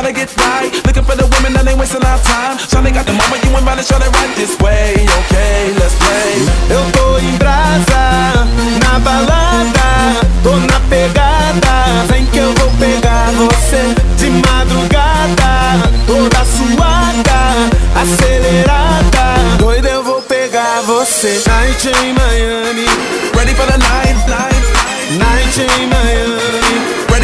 tryna get right. Looking for the women that ain't wasting our time. Shawty got the mama, you invited, shawty right this way. Okay, let's play. Eu tô em brasa, na balada, tô na pegada. Vem que eu vou pegar você de madrugada, toda suada, acelerada. Doido, eu vou pegar você. Night em Miami, Ready for the night, night, night em Miami.